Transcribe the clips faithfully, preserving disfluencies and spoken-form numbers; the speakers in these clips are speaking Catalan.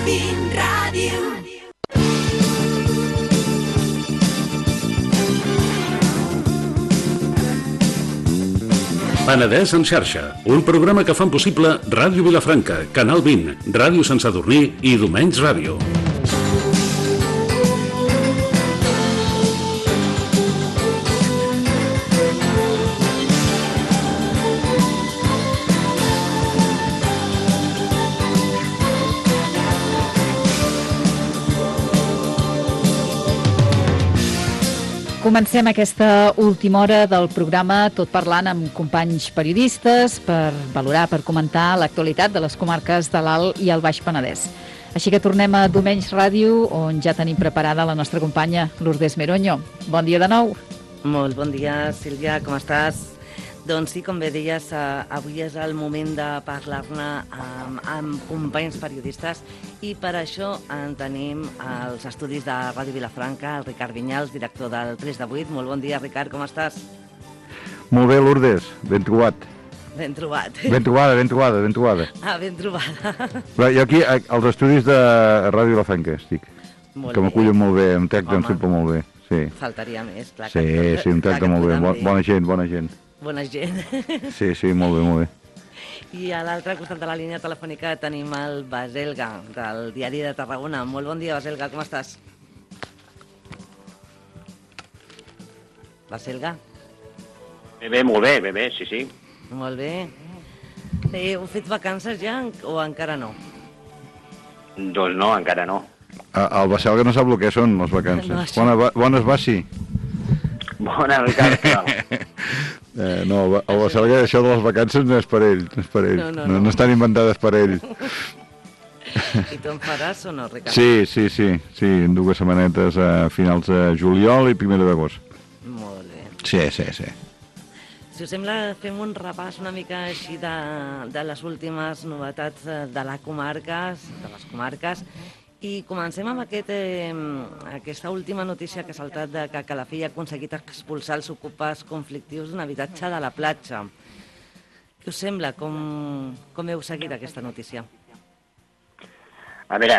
Canal vint Ràdio. Penedès en xarxa, un programa que fan possible Ràdio Vilafranca, Canal vint, Ràdio Sant Sadurní i Domenys Ràdio. Comencem aquesta última hora del programa tot parlant amb companys periodistes per valorar, per comentar l'actualitat de les comarques de l'Alt i el Baix Penedès. Així que tornem a Domenys Ràdio, on ja tenim preparada la nostra companya Lourdes Meroño. Bon dia de nou. Molt bon dia, Sílvia, com estàs? Doncs sí, com bé deies, avui és el moment de parlar-ne amb, amb companys periodistes i per això en tenim als estudis de Ràdio Vilafranca el Ricard Vinyals, director del tres de vuit. Molt bon dia, Ricard, com estàs? Molt bé, Lourdes, ben trobat. Ben trobat. Ben trobada, ben trobada, ben trobada. Ah, ben trobada. Però jo aquí, als estudis de Ràdio Vilafranca estic, molt que m'acullen molt bé, em tracten sempre molt bé. Sí. Faltaria més, clar. Sí, que, sí, em tracten molt bé, bon, bona gent, bona gent. Bona gent. Sí, sí, molt bé, molt bé. I a l'altre costat de la línia telefònica tenim el Baselga, del Diari de Tarragona. Molt bon dia, Baselga, com estàs? Baselga? Bé, bé, molt bé, bé, bé, sí, sí. Molt bé. Heu fet vacances ja o encara no? Doncs no, encara no. El Baselga no sap el que són les vacances. No, Bona, bones va, sí. Bona, Ricard, clar. Eh, no, el Baselga, això de les vacances no és per ell, no és per ell, no, no, no. No, no estan inventades per ell. I tu en faràs o no, Ricard? Sí, sí, sí, sí, en dues setmanetes a finals de juliol i primera d'agost. Molt bé. Sí, sí, sí. Si us sembla, fem un repàs una mica així de, de les últimes novetats de les comarques, de les comarques, i comencem amb aquest, eh, aquesta última notícia que ha saltat de que Calafell ha aconseguit expulsar els ocupes conflictius d'un habitatge de la platja. Què us sembla? Com, com heu seguit aquesta notícia? A veure,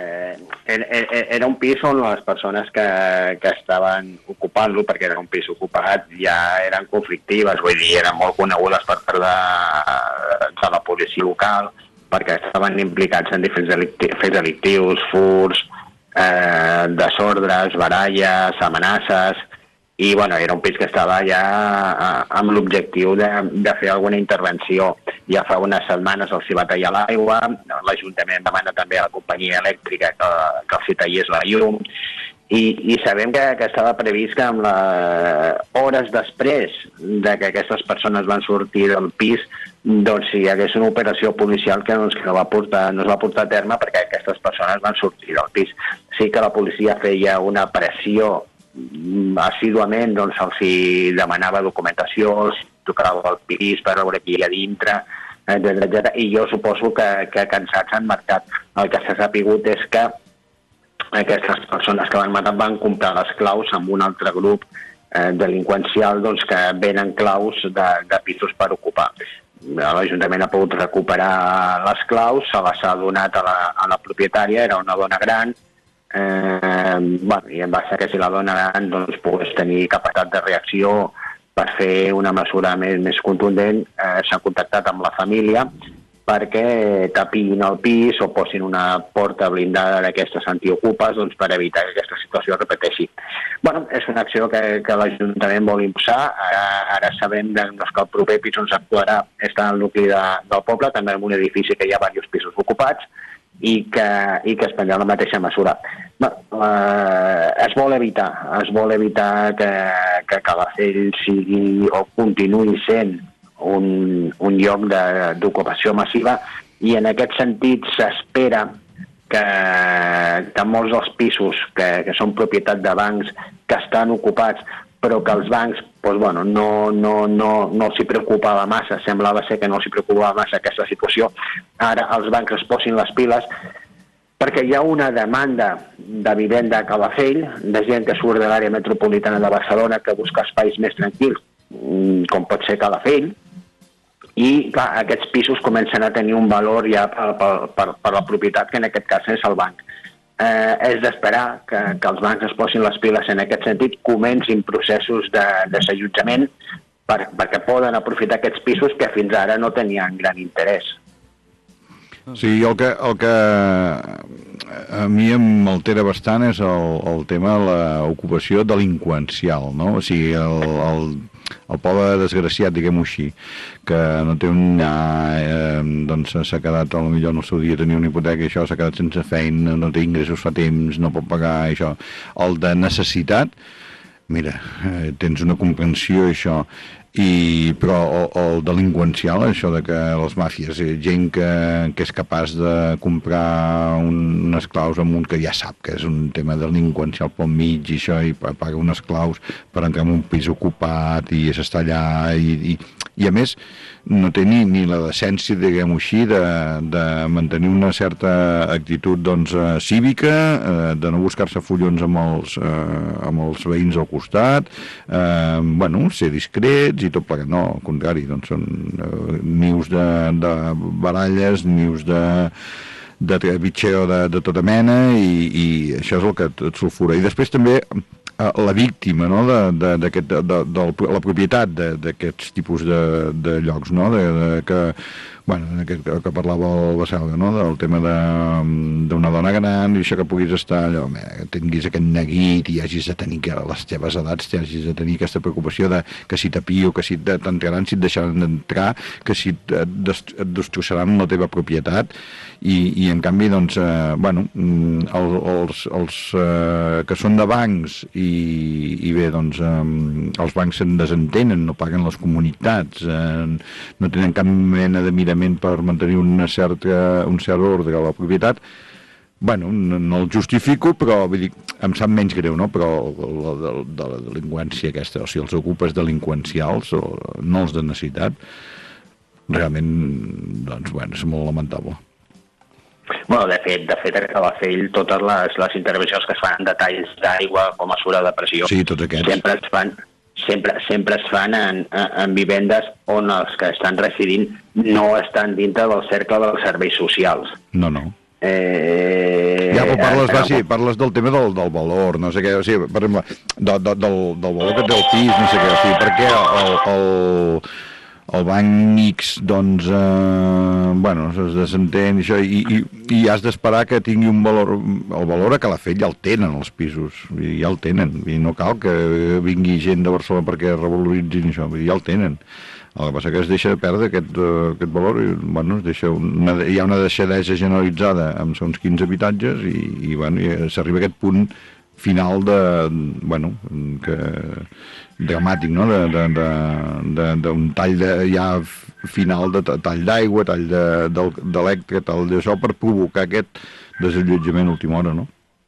eh, era un pis on les persones que, que estaven ocupant-lo, perquè era un pis ocupat, ja eren conflictives, vull dir, eren molt conegudes per part de, de la policia local, perquè estaven implicats en diferents delictius, fets delictius, furs, eh, desordres, baralles, amenaces, i bueno, era un pis que estava ja amb l'objectiu de, de fer alguna intervenció. Ja fa unes setmanes els hi va tallar l'aigua, l'Ajuntament demana també a la companyia elèctrica que, que els hi tallés la llum, i, i sabem que, que estava previst que amb la, hores després de que aquestes persones van sortir del pis, doncs hi hagués una operació policial que, doncs, que no, va portar, no es va portar a terme perquè aquestes persones van sortir del pis. Sí que la policia feia una pressió assíduament, doncs se'ls demanava documentació, els tocava el pis per veure qui hi ha dintre, etcètera, etcètera. I jo suposo que, que cansats han marcat. El que s'ha sapigut és que aquestes persones que van matar van comprar les claus amb un altre grup eh, delinqüencial, doncs, que venen claus de, de pisos per ocupar. L'Ajuntament ha pogut recuperar les claus, se les ha donat a la, a la propietària, era una dona gran, eh, bueno, i en base a que si la dona gran doncs, pogués tenir capacitat de reacció per fer una mesura més, més contundent, eh, s'ha contactat amb la família perquè tapin el pis o posin una porta blindada d'aquestes antiocupes, doncs, per evitar que aquesta situació es repeteixi. Bueno, és una acció que, que l'Ajuntament vol impulsar. Ara, ara sabem doncs, que el proper pis on s'actuarà està al nucli de, del poble, també en un edifici que hi ha diversos pisos ocupats, i que, i que es prendrà la mateixa mesura. No, eh, es vol evitar, es vol evitar que, que Calafell sigui o continuï sent un, un lloc d'ocupació massiva, i en aquest sentit s'espera que, que molts dels pisos que, que són propietat de bancs que estan ocupats, però que els bancs doncs, bueno, no, no, no, no s'hi preocupava massa, semblava ser que no s'hi preocupava massa aquesta situació. Ara els bancs es posin les piles perquè hi ha una demanda de vivenda a Calafell, de gent que surt de l'àrea metropolitana de Barcelona que busca espais més tranquils, com pot ser Calafell, i clar, aquests pisos comencen a tenir un valor ja per, per, per, per la propietat, que en aquest cas és el banc. Eh, és d'esperar que, que els bancs es posin les piles en aquest sentit, comencin processos de desallotjament per, perquè poden aprofitar aquests pisos que fins ara no tenien gran interès. Sí, el que, el que a mi m'altera bastant és el, el tema de l'ocupació delinqüencial, no? O sigui, el, el, el pobre desgraciat, diguem-ho així, que no té un... Eh, doncs s'ha quedat, potser en el seu dia tenia una hipoteca i això, s'ha quedat sense feina, no té ingressos fa temps, no pot pagar això. El de necessitat, mira, eh, tens una comprensió això, i, però el, el delinqüencial, això de que les màfies, gent que, que és capaç de comprar un, unes claus amb un que ja sap que és un tema delinqüencial pel mig i això, i paga unes claus per entrar en un pis ocupat i s'està allà i, i, i a més no té ni, ni la decència, diguem-ho així, de, de mantenir una certa actitud doncs, eh, cívica, eh, de no buscar-se follons amb els, eh, amb els veïns al costat, eh, bueno, ser discrets i tot plegat. No, al contrari, doncs són eh, nius de, de baralles, nius de de bitxeo de, de tota mena i, i això és el que et sulfura. I després també la víctima, no? de, de, de, de, de, de la propietat d'aquests tipus de, de llocs, no? de, de, que, bueno, que, que parlava el Baselga, no? Del tema d'una dona gran i això que puguis estar allò, que tinguis aquest neguit i hagis de tenir que a les teves edats hagis de tenir aquesta preocupació de que si t'apio, que si t'entraran, si et deixaran d'entrar, que si et, dest et destrossaran la teva propietat i, i en canvi, doncs, eh, bueno, els, els, els eh, que són de bancs i I, i bé, doncs, eh, els bancs se'n desentenen, no paguen les comunitats, eh, no tenen cap mena de mirament per mantenir una certa, un cert ordre a la propietat. Bueno, no, no el justifico, però vull dir, em sap menys greu, no? Però la de, de la delinqüència aquesta, o sigui, els ocupes delinqüencials, o no els de necessitat, realment, doncs, bueno, és molt lamentable. Bueno, de fet, de fet a Calafell totes les, les intervencions que es fan en detalls d'aigua o mesura de pressió sí, tots aquests. sempre es fan, sempre, sempre es fan en, en vivendes on els que estan residint no estan dintre del cercle dels serveis socials. No, no. Eh, ja, però parles, va, sí, parles del tema del, del valor, no sé què, o sigui, per exemple, de, de, del, del valor que té el pis, no sé què, o sigui, perquè el... el el banc X, doncs, eh, bueno, es desentén això, i, i, i has d'esperar que tingui un valor, el valor a Calafell ja el tenen els pisos, ja el tenen, i no cal que vingui gent de Barcelona perquè revaloritzin això, ja el tenen. El que passa que es deixa de perdre aquest, uh, aquest valor, i, bueno, es deixa una, hi ha una deixadesa generalitzada amb uns quinze habitatges, i, i, bueno, s'arriba a aquest punt final de, bueno, que dramàtic, no? D'un tall de, ja final de tall d'aigua, tall d'elèctrica, tall d'això, per provocar aquest desallotjament a última hora, no?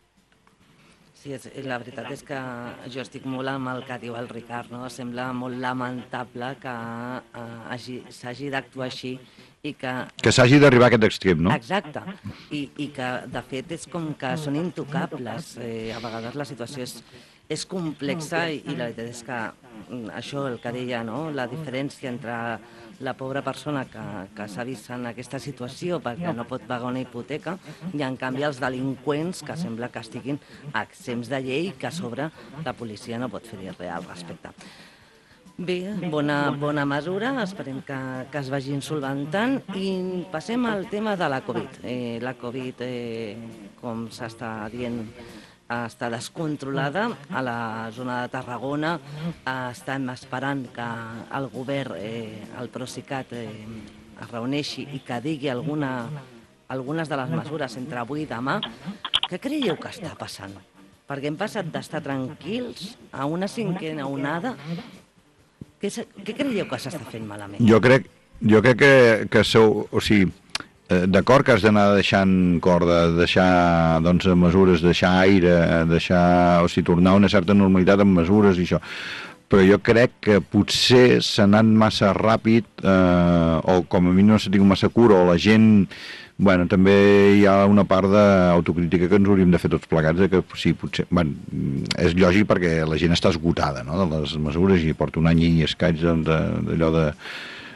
Sí, la veritat és que jo estic molt amb el que diu el Ricard, no? Sembla molt lamentable que s'hagi d'actuar així i que... Que s'hagi d'arribar a aquest extrem, no? Exacte, I, i que de fet és com que són intocables, eh, a vegades la situació és, és complexa i, i la veritat és que això, el que deia, no? La diferència entre la pobra persona que, que s'ha vist en aquesta situació perquè no pot pagar una hipoteca i en canvi els delinqüents que sembla que estiguin exempts de llei i que a sobre la policia no pot fer res al respecte. Bé, bona, bona mesura, esperem que, que es vagin solventant i passem al tema de la Covid. Eh, la Covid, eh, com s'està dient, està descontrolada a la zona de Tarragona. Estem esperant que el govern, eh, el Procicat, eh, es reuneixi i que digui alguna, algunes de les mesures entre avui i demà. Què creieu que està passant? Perquè hem passat d'estar tranquils a una cinquena onada. Què, què creieu que s'està fent malament? Jo crec, jo crec que, que sou, o sigui, d'acord que has d'anar deixant corda, deixar doncs, mesures, deixar aire, deixar, o sigui, tornar a una certa normalitat amb mesures i això, però jo crec que potser s'ha anat massa ràpid, eh, o com a mi no s'ha tingut massa cura, o la gent, bueno, també hi ha una part d'autocrítica que ens hauríem de fer tots plegats, de que sí, potser, bueno, és lògic perquè la gent està esgotada, no?, de les mesures, i porta un any i escaig d'allò de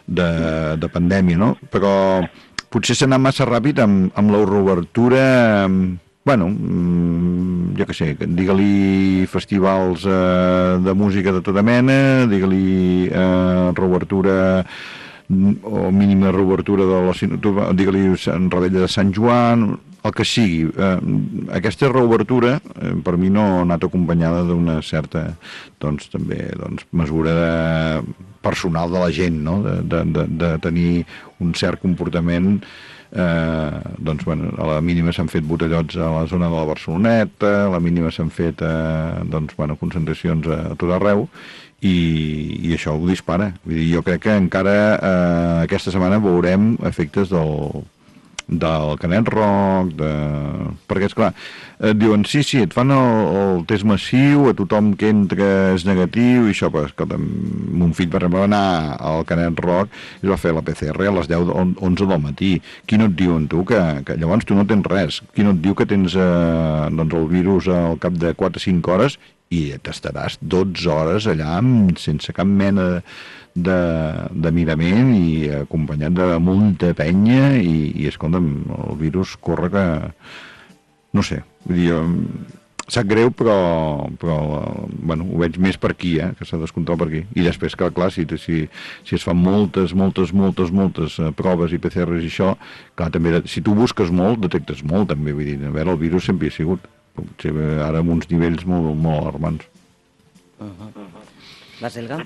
de, de pandèmia, no? Però potser s'ha anat massa ràpid amb, amb la reobertura, bueno, jo què sé, digue-li festivals eh, de música de tota mena, digue-li eh, reobertura o mínima reobertura de la digue-li Rebella de Sant Joan, el que sigui. Eh, aquesta reobertura eh, per mi no ha anat acompanyada d'una certa doncs, també, doncs, mesura de, personal de la gent, no? de, de, de, de tenir un cert comportament. Eh, doncs, bueno, a la mínima s'han fet botellots a la zona de la Barceloneta, a la mínima s'han fet eh, doncs, bueno, concentracions a, a tot arreu, i, i això ho dispara. Vull dir, jo crec que encara eh, aquesta setmana veurem efectes del, del Canet Rock, de... perquè, esclar, et diuen, sí, sí, et fan el, el test massiu, a tothom que entra és negatiu, i això, però, escolta, mon fill, per exemple, va anar al Canet Rock i es va fer la P C R a les deu, onze del matí. Qui no et diuen, tu, que, que llavors tu no tens res? Qui no et diu que tens eh, doncs el virus al cap de quatre o cinc hores i t'estaràs dotze hores allà sense cap mena de, de mirament i acompanyat de molta penya i, i escolta'm, el virus corre que... no sé, vull dir, sap greu, però, però bueno, ho veig més per aquí, eh, que s'ha descomptat per aquí. I després, que clar, si, si, si es fan moltes, moltes, moltes, moltes uh, proves i P C Rs i això, clar, també, si tu busques molt, detectes molt, també, vull dir, a veure, el virus sempre hi ha sigut. Potser ara amb uns nivells molt, molt alarmants. Uh-huh. La Selga?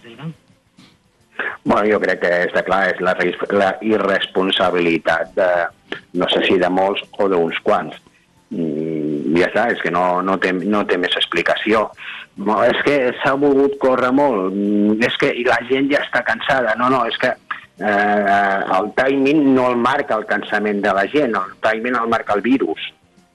Bueno, jo crec que està clar, és la, la irresponsabilitat de, no sé si de molts o d'uns quants. I ja està, és que no, no, té, no té més explicació. No, és que s'ha volgut córrer molt, és que la gent ja està cansada. No, no, és que eh, el timing no el marca el cansament de la gent, el timing el marca el virus.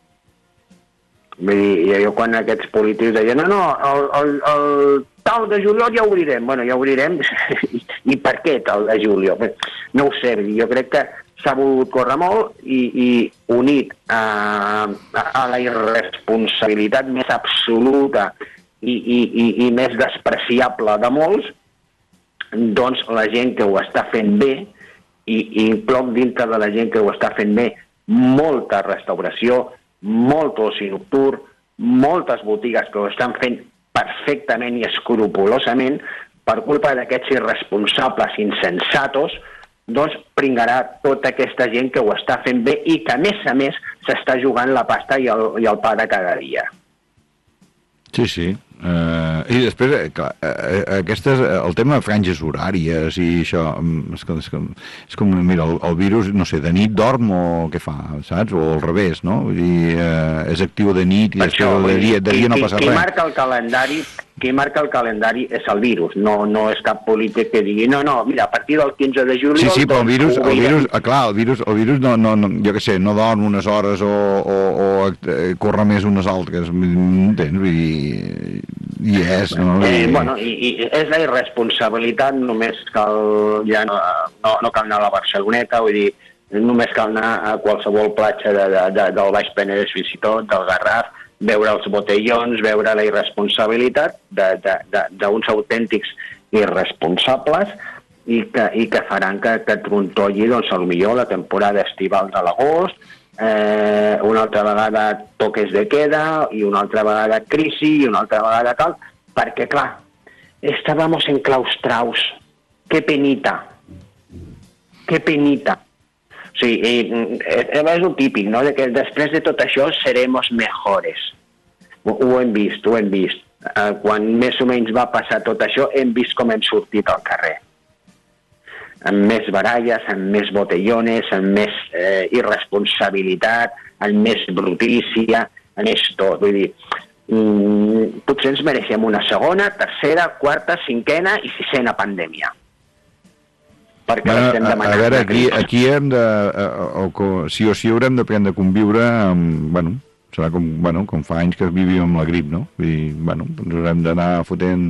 Vull dir, jo quan aquests polítics deien no, no, el, el, el tal de juliol ja obrirem. Bueno, ja obrirem, i per què tal de juliol? No ho sé, jo crec que s'ha volgut córrer molt i, i unit a, a la irresponsabilitat més absoluta i, i, i, i més despreciable de molts, doncs la gent que ho està fent bé, i, i incloc dintre de la gent que ho està fent bé, molta restauració, molt oci nocturn, moltes botigues que ho estan fent perfectament i escrupolosament, per culpa d'aquests irresponsables insensatos, doncs pringarà tota aquesta gent que ho està fent bé i que, a més a més, s'està jugant la pasta i el, i el pa de cada dia. Sí, sí. Uh, I després, clar, uh, aquestes, el tema de franges horàries i això, és com, és com, és com mira, el, el virus, no sé, de nit dorm o què fa, saps? O al revés, no? Vull dir, uh, és actiu de nit i per després això, de dia, de dia qui, no passa qui, res. Qui marca el calendari, qui marca el calendari és el virus, no, no és cap polític que digui no, no, mira, a partir del quinze de juliol... Sí, sí, però el virus, el virus, ah, clar, el virus, el virus no, no, no, jo què sé, no dorm unes hores o, o, o corre més unes altres, entens? Vull dir, i és, no? Eh, bueno, i, i és la irresponsabilitat, només cal, ja no, no, no cal anar a la Barceloneta, vull dir, només cal anar a qualsevol platja de, de, de, del Baix Penedès, fins i tot, del Garraf, veure els botellons, veure la irresponsabilitat d'uns autèntics irresponsables i que, i que faran que, que trontolli, doncs, potser la temporada estival de l'agost, eh, una altra vegada toques de queda i una altra vegada crisi i una altra vegada tal, perquè, clar, estábamos enclaustrados. Que penita. Que penita. O sigui, és el típic, no?, de que després de tot això seremos mejores. Ho, ho hem vist, ho hem vist. Eh, quan més o menys va passar tot això, hem vist com hem sortit al carrer. Amb més baralles, amb més botellones, amb més eh, irresponsabilitat, amb més brutícia, amb més tot. Vull dir, mm, potser ens mereixem una segona, tercera, quarta, cinquena i sisena pandèmia. Perquè bueno, l'estem demanant. A veure, aquí, aquí hem de, o, o, sí o sí haurem d'aprendre a conviure amb, bueno, serà com, bueno, com fa anys que vivim amb la grip, no? Vull dir, bueno, ens haurem d'anar fotent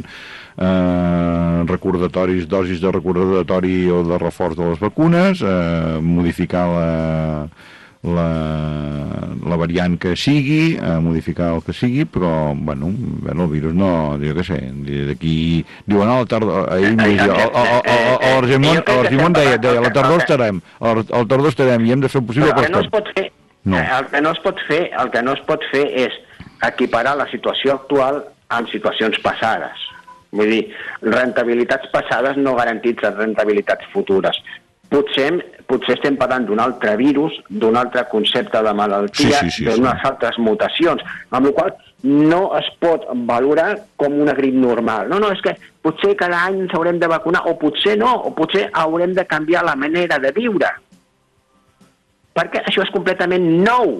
eh, recordatoris, dosis de recordatori o de reforç de les vacunes, eh, modificar la, la, la variant que sigui, a modificar el que sigui, però, bueno, bueno el virus no, jo què sé, d'aquí... Diuen, a la tardor... Ahir em diria, l'Argimon deia, deia, a la tardor estarem, a la tardor estarem, i hem de fer el possible per estar. No. El que no es pot fer, el que no es pot fer és equiparar la situació actual amb situacions passades. Vull dir, rentabilitats passades no garantitzen rentabilitats futures. Potser, potser estem parlant d'un altre virus, d'un altre concepte de malaltia, sí, sí, sí, d'unes sí. altres mutacions, amb la qual no es pot valorar com una grip normal. No, no, és que potser cada any ens haurem de vacunar, o potser no, o potser haurem de canviar la manera de viure. Perquè això és completament nou.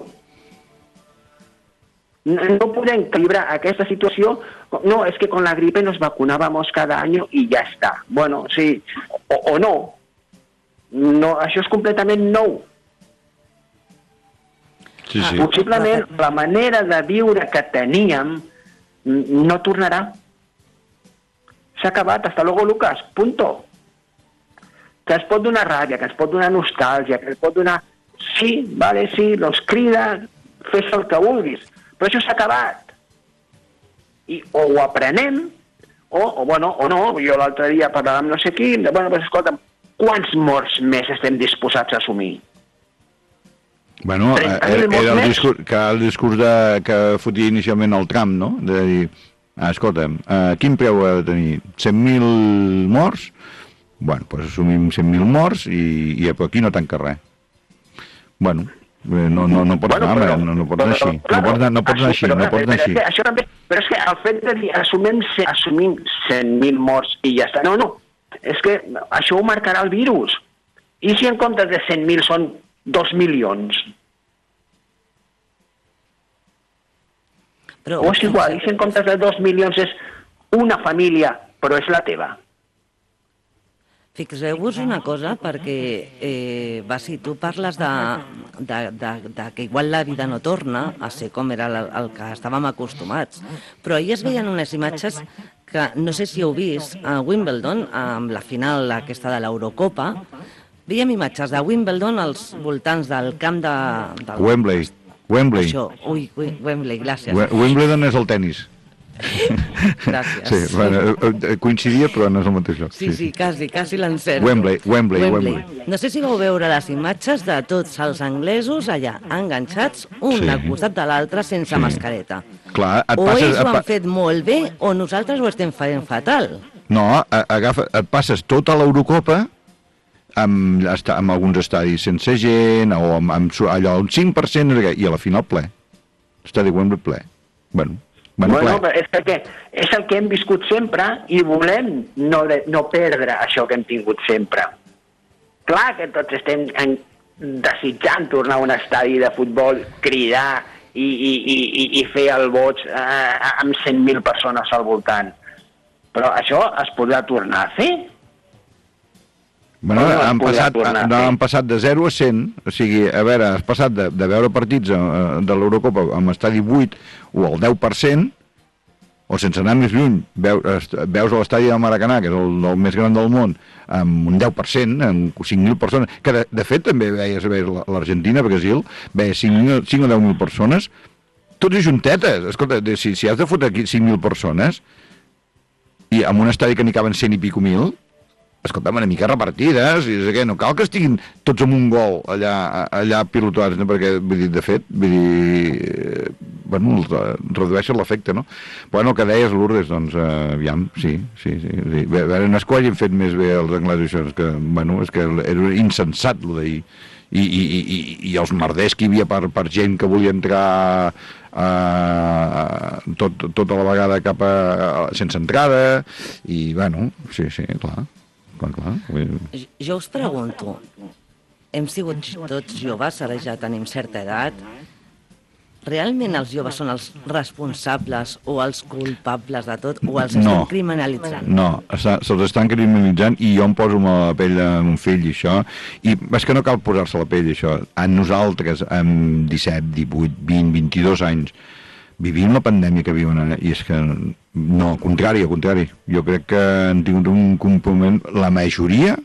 No podem equilibrar aquesta situació. No, és que con la gripe nos vacunábamos cada año y ya está. Bueno, sí, o, o no. No, això és completament nou. Sí, sí. Possiblement la manera de viure que teníem no tornarà. S'ha acabat. Hasta luego, Lucas. Punto. Que es pot donar ràbia, que es pot donar nostàlgia, que es pot donar... Sí, vale, sí, doncs crida, fes el que vulguis. Però això s'ha acabat. I o ho aprenem, o, o, bueno, o no. Jo l'altre dia parlava amb no sé qui, de, bueno, pues, escolta'm, quants morts més estem disposats a assumir? Bueno, era, era el discurs, que el discurs de, que fotia inicialment el Trump, no? De dir, ah, escolta'm, uh, quin preu ha de tenir? cent mil morts? Bueno, doncs assumim cent mil morts i, i aquí no tanca res. Bueno, no, no, no pots bueno, anar, però, no, no pots anar així. Claro, no pots anar, no pots anar així, no pots anar així. Això també, però és que el fet de dir assumim, assumim cent mil morts i ja està, no, no. És que això ho marcarà el virus. I si en comptes de cent mil són dos milions? Però, o és igual, i si en comptes de dos milions és una família, però és la teva? Fixeu-vos una cosa, perquè eh, va, si tu parles de, de, de, de que igual la vida no torna a ser com era el, el que estàvem acostumats, però ahir es veien unes imatges que no sé si heu vist a Wimbledon, amb la final aquesta de l'Eurocopa, veiem imatges de Wimbledon als voltants del camp de... Del... Wembley. Wembley. Això, ui, ui, Wembley, gràcies. Wimbledon és el tennis. Gràcies. Sí, bueno, coincidia, però no és el mateix lloc. Sí, sí, quasi, quasi l'encerto. Wembley, Wembley, Wembley, Wembley. No sé si vau veure les imatges de tots els anglesos allà enganxats, un sí. al costat de l'altre sense sí. mascareta. Clar, et o passes, ells ho han pa... fet molt bé o nosaltres ho estem fent fatal. No, agafa, et passes tota l'Eurocopa amb, amb alguns estadis sense gent, o amb, amb allò, un cinc per cent, i a la final ple. Estadi Wembley ple. Bueno, bueno, bueno ple. És, que és el que hem viscut sempre i volem no, de, no perdre això que hem tingut sempre. Clar que tots estem en, desitjant tornar a un estadi de futbol, cridar i, i, i, i fer el boig eh, amb cent mil persones al voltant. Però això es podrà tornar a fer? Bueno, no han, passat, han, han passat de zero a cent, o sigui, a veure, has passat de, de veure partits de, de l'Eurocopa amb estadi vuit o al deu per cent, o sense anar més lluny, veus, veus a l'estadi del Maracanà, que és el, el més gran del món, amb un deu per cent, amb cinc mil persones, que de, de fet també veies, veies l'Argentina, Brasil, veies cinc o deu mil persones, tots i juntetes. Escolta, si, si has de fotre aquí cinc mil persones, i amb un estadi que n'hi caben cent i pico mil, escolta'm, una mica repartides, i que no cal que estiguin tots amb un gol allà, allà pilotats, no? Perquè, vull dir, de fet, vull dir, eh, bueno, redueixen l'efecte, no? Bueno, el que deies, Lourdes, doncs, eh, aviam, sí, sí, sí. sí. A veure, no és que ho hagin fet més bé els anglesos, això, és que, bueno, és que era insensat, lo d'ahir. I, i, i, i els merders que hi havia per, per gent que volia entrar eh, tot, tota la vegada cap a, sense entrada, i, bueno, sí, sí, clar. Clar, clar. Jo us pregunto, hem sigut tots joves, ara ja tenim certa edat, realment els joves són els responsables o els culpables de tot, o els estem no, criminalitzant? No, se'ls estan criminalitzant, i jo em poso a la pell d'un fill i això, i és que no cal posar-se a la pell això. A nosaltres, amb disset, divuit, vint, vint-i-dos anys, vivim la pandèmia que viuen ara, i és que no, al contrari, al contrari. Jo crec que han tingut un component, la majoria,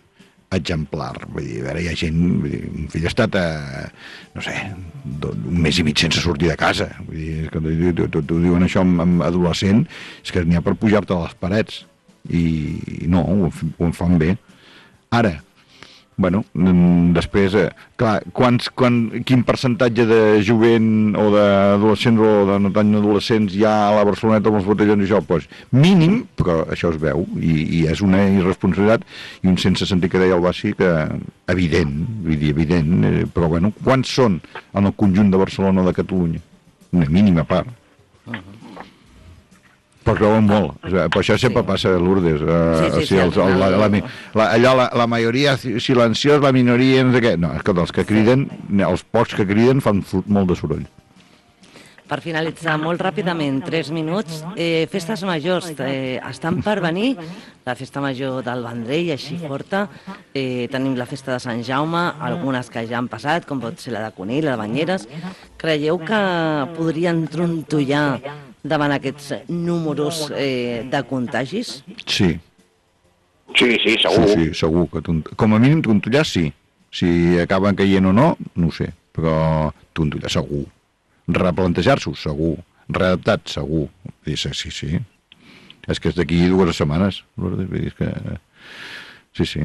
exemplar. Vull dir, a veure, hi ha gent... Vull dir, un fill ha estat, a, no sé, un mes i mig sense sortir de casa. Vull dir, és que t'ho diuen això amb, amb adolescent, és que n'hi ha per pujar-te a les parets. I, i no, ho, ho fan bé. Ara, bueno, després, eh, clar, quants, quan, quin percentatge de jovent o d'adolescents o de no tan adolescents hi ha a la Barceloneta amb els botellons i això? Doncs mínim, però això es veu, i, i és una irresponsabilitat i un sense sentir que deia el Bassi que evident, vull dir, evident, eh, però bueno, quants són en el conjunt de Barcelona o de Catalunya? Una mínima part. Uh-huh. Però creuen molt. Per això sempre sí. passa a Lourdes. Uh, sí, sí, sí, els, el, la, la, la, allò, la, la majoria silenciós, la minoria, no sé què. No, és que els que criden, els pocs que criden fan molt de soroll. Per finalitzar, molt ràpidament, tres minuts, eh, festes majors eh, estan per venir, la festa major del Vendrell, així forta, eh, tenim la festa de Sant Jaume, algunes que ja han passat, com pot ser la de Conill, la de Banyeres. Creieu que podrien trontollar davant aquests números eh, de contagis? Sí. Sí, sí, segur. Sí, sí, segur. Que tont... Com a mínim trontollar, sí. Si acaben caient o no, no ho sé. Però trontollar, segur. Replantejar-s'ho, segur. Readaptat, segur. Sí, sí, sí. És que és d'aquí dues setmanes. És que... Sí, sí.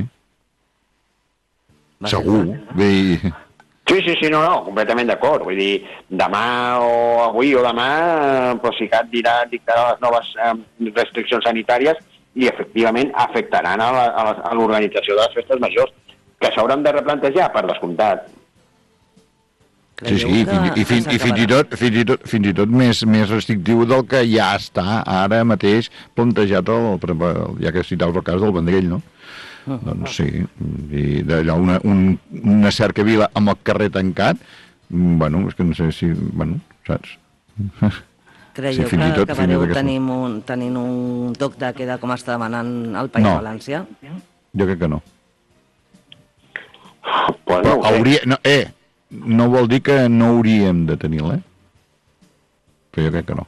Va segur. Vull dir... Sí, sí, sí, no, no, completament d'acord. Vull dir, demà o avui o demà, el Procicat dirà, dictarà les noves eh, restriccions sanitàries i, efectivament, afectaran a, la, a l'organització de les festes majors, que s'hauran de replantejar, per descomptat. Sí, sí, i, fins, i, fins, i fins i tot, fins i tot, fins i tot més, més restrictiu del que ja està ara mateix plantejat, el, ja que citaus el cas del Vendrell, no? Uh-huh. Doncs sí, i d'allò una, un, una cercavila amb el carrer tancat, bueno, és que no sé si, bueno, saps? Creieu sí, que tot, acabareu tenint un, tenint un toc de queda com està demanant el País no. Valencià? Jo crec que no. Pues no hauria, no, eh, no vol dir que no hauríem de tenir-la, eh? Però jo crec que no.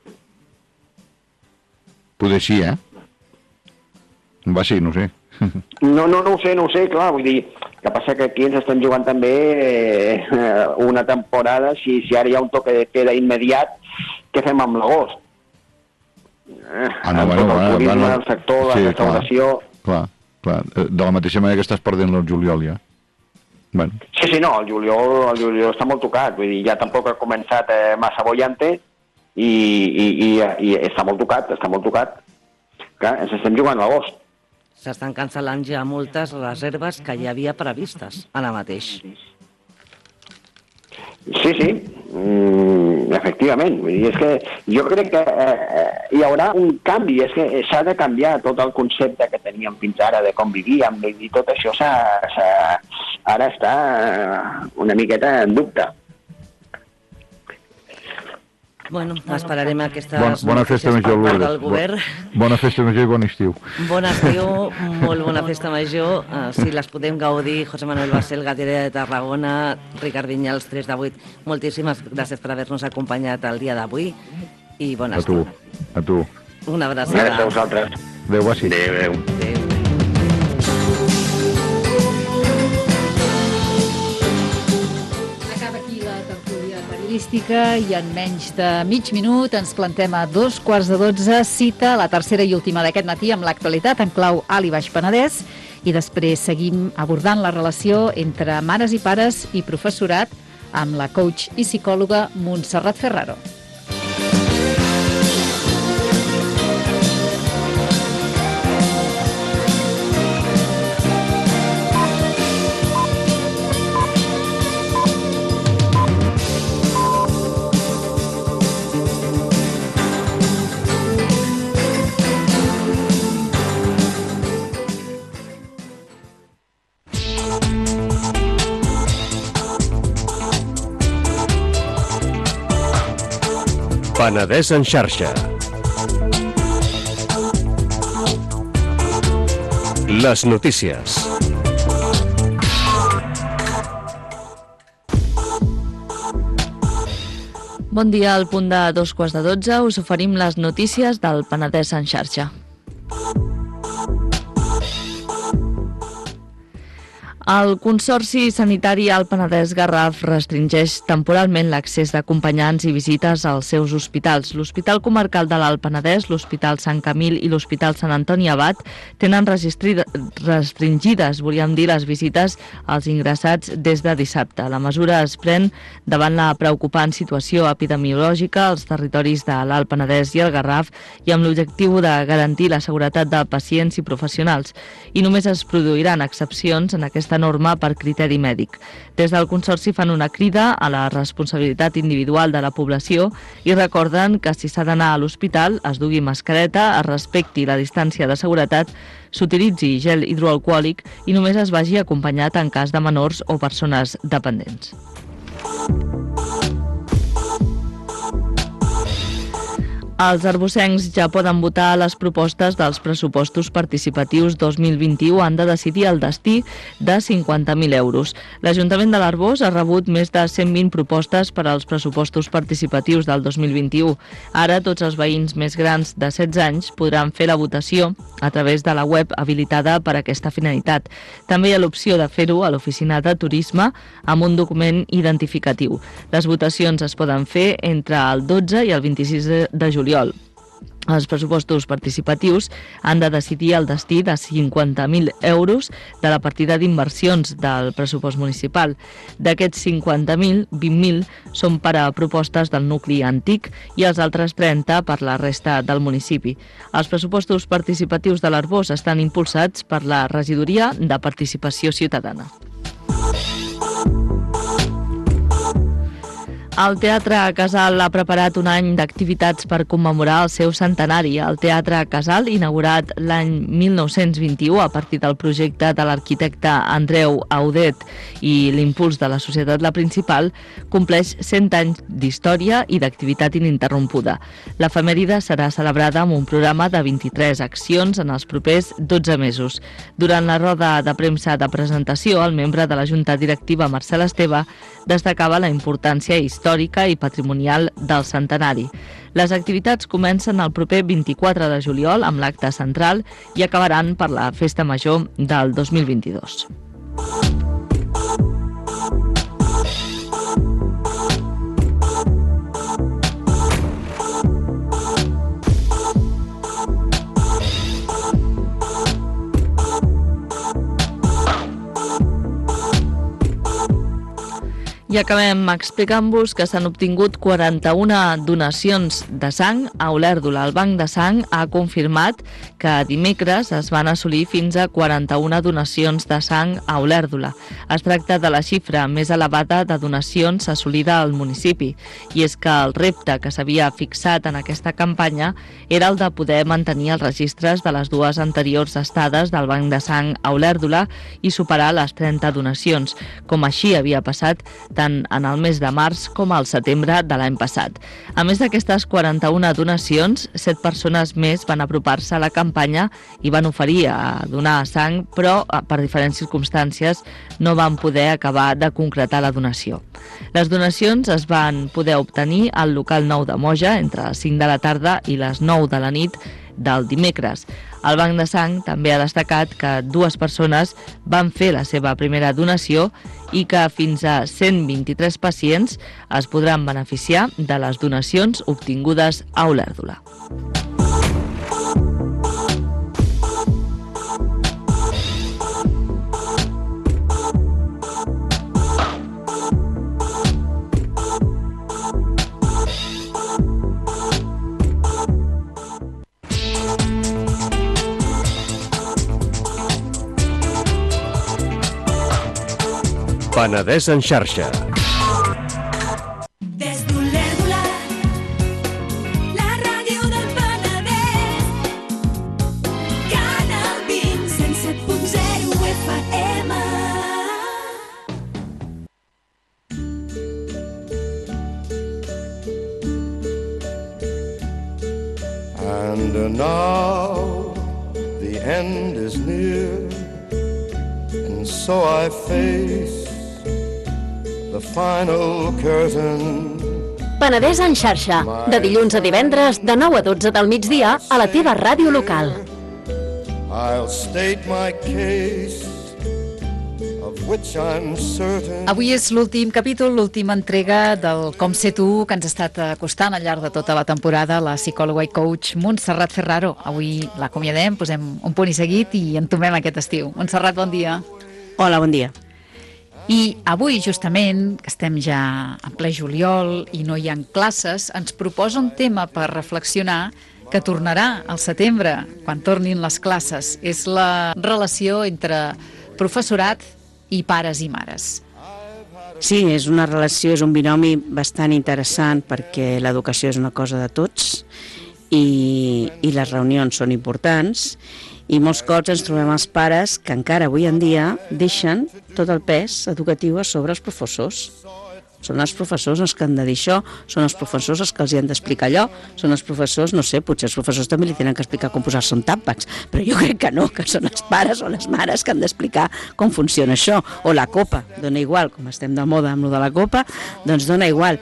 Poder sí, eh? Va, sí, no sé. No, no, no ho sé, no ho sé, clar, vull dir, que passa que aquí ens estem jugant també eh, una temporada, si, si ara hi ha un toque de queda immediat, què fem amb l'agost? Eh, ah, no, amb bueno, tot el bueno, turisme, bueno, el sector, la sí, restauració... Clar, clar, clar, de la mateixa manera que estàs perdent el juliol ja. Bueno. Sí, sí, no, el juliol, el juliol està molt tocat, vull dir, ja tampoc ha començat eh, massa bollante i, i, i, i està molt tocat, està molt tocat. Clar, ens estem jugant a l'agost. S'estan cancel·lant ja moltes reserves que hi havia previstes ara mateix. Sí, sí, mm, efectivament. Vull dir, és que jo crec que eh, hi haurà un canvi, és que s'ha de canviar tot el concepte que teníem fins ara de com vivíem, i tot això s'ha, s'ha, ara està una miqueta en dubte. Bueno, esperarem aquestes bona, bona festa major, per part del govern. Bona festa major i bon estiu. Bon estiu, molt bona festa major. Uh, si les podem gaudir, José Manuel Basel, Gatera de Tarragona, Ricard Vinyals, tres de vuit. Moltíssimes gràcies per haver-nos acompanyat el dia d'avui i bona estiu. A tu, a tu. Una abraçada. Gràcies a vosaltres. Adéu, Bassi. Adéu, adéu. Adéu. I en menys de mig minut ens plantem a dos quarts de dotze, cita la tercera i última d'aquest matí amb l'actualitat en clau Alt i Baix Penedès, i després seguim abordant la relació entre mares i pares i professorat amb la coach i psicòloga Montserrat Ferraro. Penedès en xarxa. Les notícies. Bon dia, al punt de dos quarts de dotze us oferim les notícies del Penedès en xarxa. El Consorci Sanitari Alt Penedès Garraf restringeix temporalment l'accés d'acompanyants i visites als seus hospitals. L'Hospital Comarcal de l'Alt Penedès, l'Hospital Sant Camil i l'Hospital Sant Antoni Abat tenen restringides, volíem dir, les visites als ingressats des de dissabte. La mesura es pren davant la preocupant situació epidemiològica als territoris de l'Alt Penedès i el Garraf i amb l'objectiu de garantir la seguretat de pacients i professionals. I només es produiran excepcions en aquesta norma per criteri mèdic. Des del Consorci fan una crida a la responsabilitat individual de la població i recorden que si s'ha d'anar a l'hospital es dugui mascareta, es respecti la distància de seguretat, s'utilitzi gel hidroalcohòlic i només es vagi acompanyat en cas de menors o persones dependents. Els arbocencs ja poden votar les propostes dels pressupostos participatius dos mil vint-i-u. Han de decidir el destí de cinquanta mil euros. L'Ajuntament de l'Arboç ha rebut més de cent vint propostes per als pressupostos participatius del dos mil vint-i-u. Ara tots els veïns més grans de setze anys podran fer la votació a través de la web habilitada per a aquesta finalitat. També hi ha l'opció de fer-ho a l'oficina de turisme amb un document identificatiu. Les votacions es poden fer entre el dotze i el vint-i-sis de juliol. Els pressupostos participatius han de decidir el destí de cinquanta mil euros de la partida d'inversions del pressupost municipal. D'aquests cinquanta mil, vint mil són per a propostes del nucli antic i els altres trenta per la resta del municipi. Els pressupostos participatius de l'Arboç estan impulsats per la Regidoria de Participació Ciutadana. El Teatre Casal ha preparat un any d'activitats per commemorar el seu centenari. El Teatre Casal, inaugurat l'any mil nou-cents vint-i-u a partir del projecte de l'arquitecte Andreu Audet i l'impuls de la Societat La Principal, compleix cent anys d'història i d'activitat ininterrompuda. L'efemèride serà celebrada amb un programa de vint-i-tres accions en els propers dotze mesos. Durant la roda de premsa de presentació, el membre de la Junta Directiva, Marcel Esteve, destacava la importància històrica i patrimonial del centenari. Les activitats comencen el proper vint-i-quatre de juliol amb l'acte central i acabaran per la Festa Major del dos mil vint-i-dos. I acabem explicant-vos que s'han obtingut quaranta-una donacions de sang a Olèrdola. El Banc de Sang ha confirmat que dimecres es van assolir fins a quaranta-una donacions de sang a Olèrdola. Es tracta de la xifra més elevada de donacions assolida al municipi. I és que el repte que s'havia fixat en aquesta campanya era el de poder mantenir els registres de les dues anteriors estades del Banc de Sang a Olèrdola i superar les trenta donacions, com així havia passat tant en el mes de març com al setembre de l'any passat. A més d'aquestes quaranta-una donacions, set persones més van apropar-se a la campanya i van oferir a donar sang, però per diferents circumstàncies no van poder acabar de concretar la donació. Les donacions es van poder obtenir al local nou de Moja entre les cinc de la tarda i les nou de la nit del dimecres. El Banc de Sang també ha destacat que dues persones van fer la seva primera donació i que fins a cent vint-i-tres pacients es podran beneficiar de les donacions obtingudes a Olèrdola. Penedès en xarxa. Des d'Olèrdola, la ràdio del Penedès, Canal vint, cent set punt zero F M. And now the end is near, and so I face the final curtain. Penedès en xarxa, de dilluns a divendres de nou a dotze del migdia a la teva ràdio local. I'll state my case of which I'm certain. Avui és l'últim capítol, l'última entrega del Com ser tu, que ens ha estat acostant al llarg de tota la temporada la psicòloga i coach Montserrat Ferraro. Avui l'acomiadem, posem un punt i seguit i entomem aquest estiu. Montserrat, bon dia. Hola, bon dia. I avui, justament, que estem ja en ple juliol i no hi ha classes, ens proposa un tema per reflexionar que tornarà al setembre, quan tornin les classes. És la relació entre professorat i pares i mares. Sí, és una relació, és un binomi bastant interessant perquè l'educació és una cosa de tots i, i les reunions són importants i molts cops ens trobem els pares que encara avui en dia deixen tot el pes educatiu a sobre els professors. Són els professors els que han de dir això, són els professors els que els hi han d'explicar allò, són els professors, no sé, potser els professors també li tenen que explicar com posar-se un tàmpax, però jo crec que no, que són els pares o les mares que han d'explicar com funciona això. O la copa, dona igual, com estem de moda amb lo de la copa, doncs dona igual.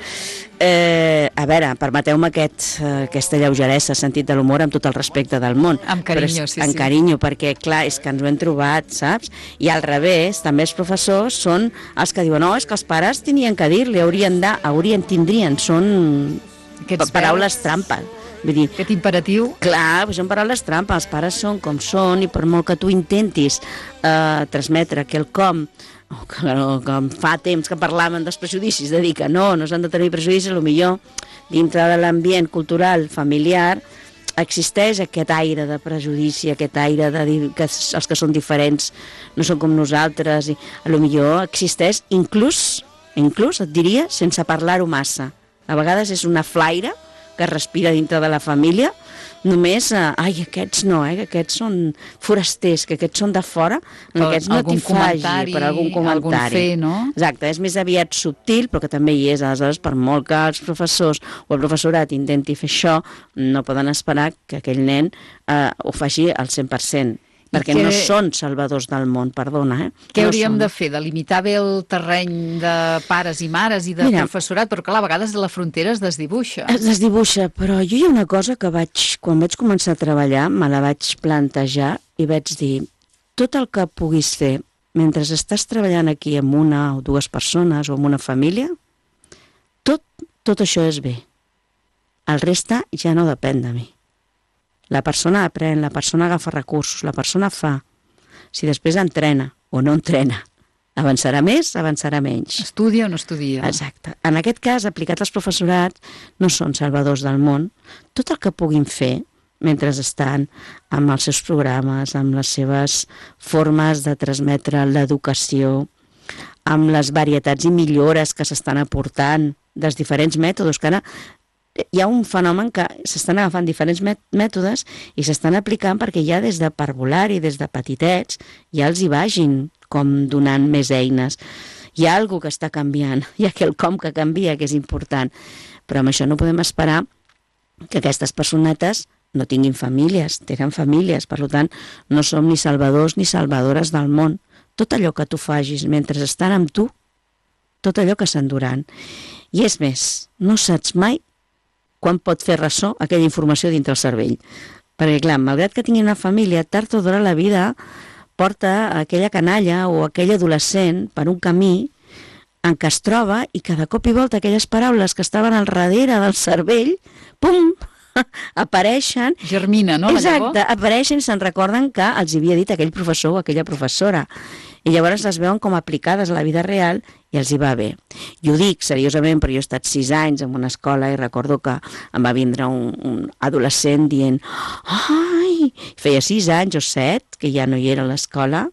Eh, a veure, permeteu-me aquest, eh, aquesta lleugeresa, sentit de l'humor, amb tot el respecte del món. Amb carinyo, és, sí, amb sí. carinyo, perquè, clar, és que ens ho hem trobat, saps? I al revés, també els professors són els que diuen, no, és que els pares tenien que dir-li, haurien de, haurien, tindrien, són Aquests paraules verbs. trampa. Vull dir, Aquest imperatiu. clar, són paraules trampa, els pares són com són i per molt que tu intentis eh, transmetre quelcom oh, que, que fa temps que parlaven dels prejudicis, de dir que no, no s'han de tenir prejudicis, potser dintre de l'ambient cultural familiar existeix aquest aire de prejudici, aquest aire de dir que els que són diferents no són com nosaltres, i potser existeix inclús, inclús et diria, sense parlar-ho massa. A vegades és una flaire que es respira dintre de la família, només, eh, ai, aquests no, eh, que aquests són forasters, que aquests són de fora, Per aquests no algun t'hi faci, comentari, per algun comentari. algun fer, no? Exacte, és més aviat subtil, però que també hi és, aleshores, per molt que els professors o el professorat intenti fer això, no poden esperar que aquell nen eh, ho faci al cent per cent. Perquè que... no són salvadors del món, perdona. Eh? Què no hauríem són. de fer? Delimitar bé el terreny de pares i mares i de Mira, professorat? Però clar, a vegades la frontera es desdibuixa. Es desdibuixa, però jo hi ha una cosa que vaig, quan vaig començar a treballar, me la vaig plantejar i vaig dir, tot el que puguis fer mentre estàs treballant aquí amb una o dues persones o amb una família, tot, tot això és bé. El reste ja no depèn de mi. La persona aprèn, la persona agafa recursos, la persona fa. Si després entrena o no entrena, avançarà més, avançarà menys. Estudia o no estudia. Exacte. En aquest cas, aplicat als professorats, no són salvadors del món. Tot el que puguin fer, mentre estan amb els seus programes, amb les seves formes de transmetre l'educació, amb les varietats i millores que s'estan aportant dels diferents mètodes, que ara hi ha un fenomen que s'estan agafant diferents mètodes i s'estan aplicant perquè ja des de parvular i des de petitets ja els hi vagin com donant més eines. Hi ha alguna que està canviant, hi ha quelcom que canvia, que és important, però amb això no podem esperar que aquestes personetes no tinguin famílies, tenen famílies, per tant no som ni salvadors ni salvadores del món. Tot allò que tu facis mentre estan amb tu, tot allò que s'enduran. I és més, no saps mai quan pot fer ressò aquella informació dintre el cervell. Perquè, clar, malgrat que tingui una família, tard o d'hora la vida porta aquella canalla o aquell adolescent per un camí en què es troba i que de cop i volta aquelles paraules que estaven al darrere del cervell, pum, apareixen. Germina, no? Exacte, apareixen i se'n recorden que els havia dit aquell professor o aquella professora. I llavors les veuen com aplicades a la vida real i els hi va bé. Jo ho dic seriosament, però jo he estat sis anys en una escola i recordo que em va vindre un, un adolescent dient ai, feia sis anys o set que ja no hi era a l'escola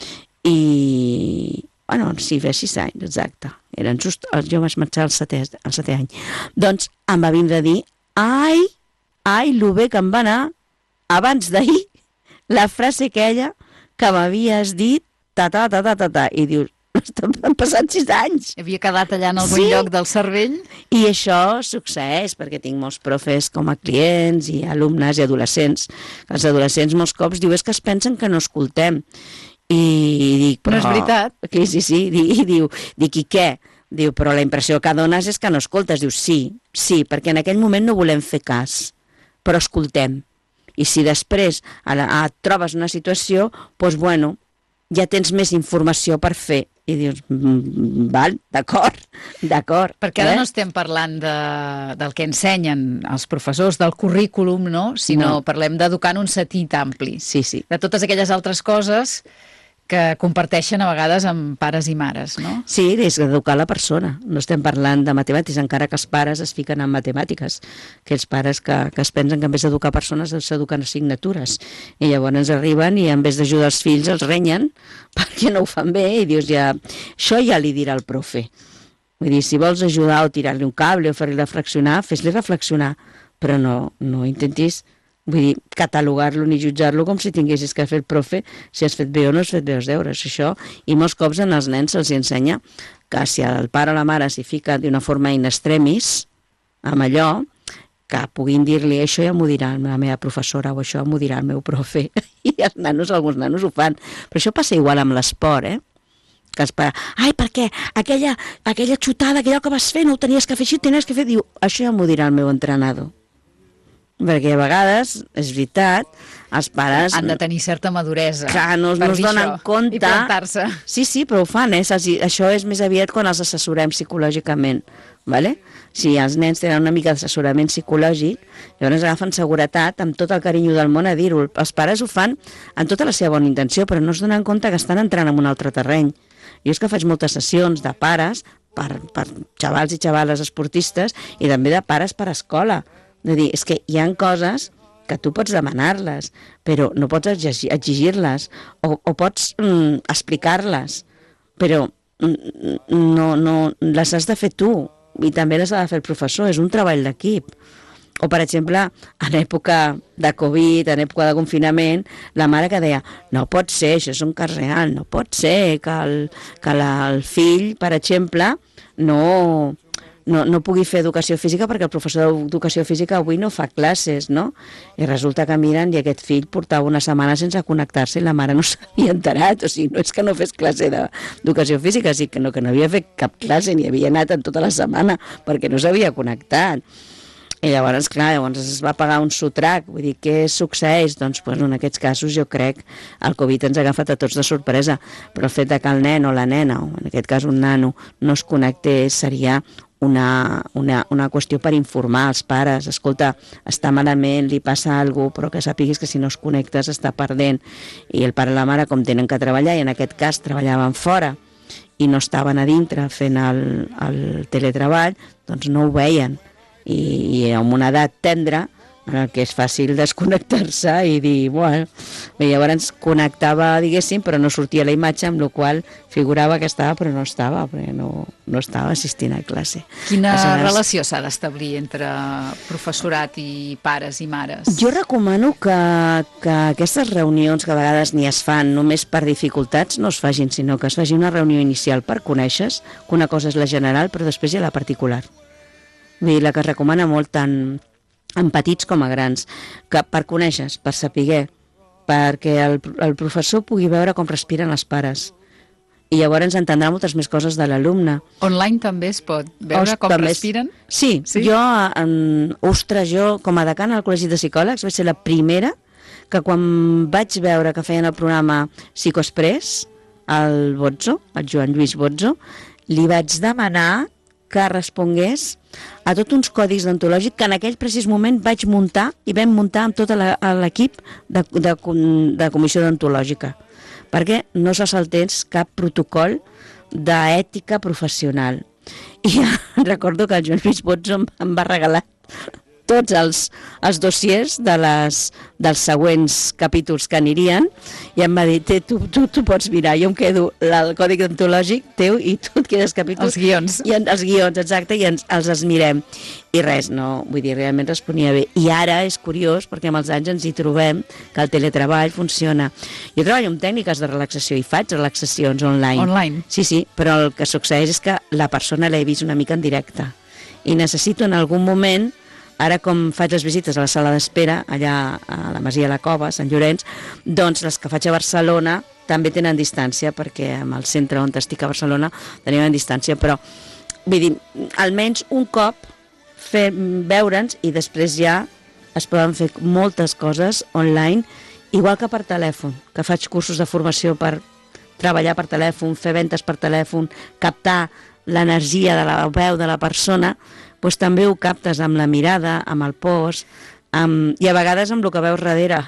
i, bueno, sí, feia sis anys, exacte. Eren just, jo vaig marxar al setè, al setè any. Doncs em va vindre a dir ai, ai, lo bé que em va anar abans d'ahir la frase aquella que m'havies dit ta, ta, ta, ta, ta, ta, i dius, han passat sis anys. Havia quedat allà en algun sí. lloc del cervell. I això succeeix, perquè tinc molts profes com a clients i alumnes i adolescents. Els adolescents molts cops diu, és que es pensen que no escoltem. I dic, però... No és veritat. Sí, sí, sí, i diu, dic, i què? Diu, però la impressió que dones és que no escoltes. Diu, sí, sí, perquè en aquell moment no volem fer cas, però escoltem. I si després a la, a, trobes una situació, doncs, bueno, ja tens més informació per fer I dius, mm, val, d'acord, d'acord. Perquè ara eh? no estem parlant de, del que ensenyen els professors, del currículum, no? Sinó No. parlem d'educar en un sentit ampli. Sí, sí. De totes aquelles altres coses que comparteixen a vegades amb pares i mares, no? Sí, és d'educar la persona. No estem parlant de matemàtiques, encara que els pares es fiquen en matemàtiques. Aquells pares que, que es pensen que en vez d'educar persones s'eduquen assignatures. I llavors arriben i en vez d'ajudar els fills els renyen perquè no ho fan bé i dius ja, això ja li dirà el profe. Vull dir, si vols ajudar o tirar-li un cable o fer-li reflexionar, fes-li reflexionar, però no, no intentis... Vull dir, catalogar-lo ni jutjar-lo com si tinguessis que fer el profe si has fet bé o no has fet bé els deures, això. I molts cops en els nens se'ls ensenya que si el pare o la mare s'hi fica d'una forma in extremis amb allò, que puguin dir-li això ja m'ho dirà la meva professora o això m'ho dirà el meu profe. I els nanos, alguns nanos ho fan. Però això passa igual amb l'esport, eh? Que els pares, ai, per què? Aquella, aquella xutada, aquella que vas fer, no ho tenies que fer així, ho tenies que fer... Diu, això ja m'ho dirà el meu entrenador. Perquè a vegades, és veritat, els pares... Han de tenir certa maduresa. Clar, no, no es donen compte... I plantar-se. Sí, sí, però ho fan, eh? Això és més aviat quan els assessorem psicològicament, ¿vale? Si els nens tenen una mica d'assessorament psicològic, llavors agafen seguretat amb tot el carinyo del món a dir-ho. Els pares ho fan amb tota la seva bona intenció, però no es donen compte que estan entrant en un altre terreny. Jo és que faig moltes sessions de pares per, per xavals i xavales esportistes i també de pares per escola. De dir, és que hi ha coses que tu pots demanar-les, però no pots exigir-les, o, o pots mm, explicar-les, però mm, no, no, les has de fer tu, i també les ha de fer el professor, és un treball d'equip. O, per exemple, en època de Covid, en època de confinament, la mare que deia, no pot ser, això és un cas real, no pot ser que el, que la, el fill, per exemple, no... No, no pugui fer educació física perquè el professor d'educació física avui no fa classes, no? I resulta que miren i aquest fill portava una setmana sense connectar-se i la mare no s'havia enterat. O sigui, no és que no fes classe d'educació física, sí que no, que no havia fet cap classe ni havia anat en tota la setmana perquè no s'havia connectat. I llavors, clar, llavors es va pagar un sotrac. Vull dir, què succeeix? Doncs, pues, en aquests casos jo crec el Covid ens ha agafat a tots de sorpresa, però el fet de que el nen o la nena, o en aquest cas un nano, no es connectés seria una, una, una qüestió per informar els pares. Escolta, està malament, li passa alguna cosa, però que sàpiguis que si no es connecta s'està perdent. I el pare i la mare, com tenen que treballar, i en aquest cas treballaven fora i no estaven a dintre fent el, el teletreball, doncs no ho veien. I, i amb una edat tendra en el que és fàcil desconnectar-se i dir, bueno, bé, llavors connectava, diguéssim, però no sortia la imatge, amb la qual figurava que estava, però no estava, perquè no, no estava assistint a classe. Quina Aleshores, relació s'ha d'establir entre professorat i pares i mares? Jo recomano que, que aquestes reunions que a vegades ni es fan només per dificultats no es facin, sinó que es faci una reunió inicial per conèixer, que una cosa és la general, però després hi ha la particular. Vull dir, la que es recomana molt tant en petits com a grans, que per conèixer, per saber, perquè el, el professor pugui veure com respiren els pares. I llavors ens entendrà moltes més coses de l'alumne. Online també es pot veure Os, com també respiren? Sí, sí, jo, en, ostres, jo com a decana al Col·legi de Psicòlegs vaig ser la primera que quan vaig veure que feien el programa Psicoexpress, el Bozzo, el Joan Lluís Bozzo, li vaig demanar que respongués a tots uns codis deontològics que en aquell precís moment vaig muntar i vam muntar amb tot l'equip de, de, de comissió deontològica, perquè no se saltés cap protocol d'ètica professional. I recordo que el Joan Lluís Bozzo em va regalar tots els, els dossiers de les, dels següents capítols que anirien i em va dir, tu, tu, tu pots mirar, jo em quedo el codi deontològic teu i tu et quedes capítols. Els guions. I en, els guions, exacte, i ens, els els mirem. I res, no, vull dir, realment responia bé. I ara és curiós, perquè amb els anys ens hi trobem que el teletreball funciona. Jo treballo amb tècniques de relaxació i faig relaxacions online. Online? Sí, sí, però el que succeeix és que la persona l'he vist una mica en directe. I necessito en algun moment, ara com faig les visites a la sala d'espera, allà a la Masia de la Cova, a Sant Llorenç, doncs les que faig a Barcelona també tenen distància, perquè amb el centre on estic a Barcelona tenim en distància, però vull dir, almenys un cop fer, veure'ns i després ja es poden fer moltes coses online, igual que per telèfon, que faig cursos de formació per treballar per telèfon, fer ventes per telèfon, captar l'energia de la veu de la persona, doncs també ho captes amb la mirada, amb el pos, amb... i a vegades amb el que veus darrere.